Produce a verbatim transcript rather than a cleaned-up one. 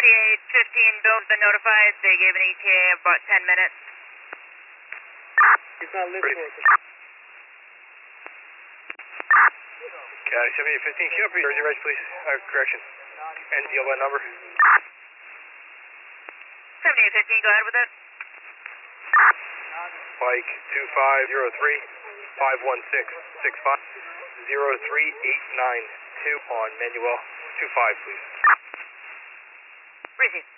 eight fifteen, Bill's been notified. They gave an E T A of about ten minutes. He's not listening. County seventy-eight fifteen, can you update your reg, please? Uh, correction. And deal by number. seventy-eight fifteen, go ahead with it. Mike two five zero three five one six six five zero three eight nine two on Manuel two five, please. Receive.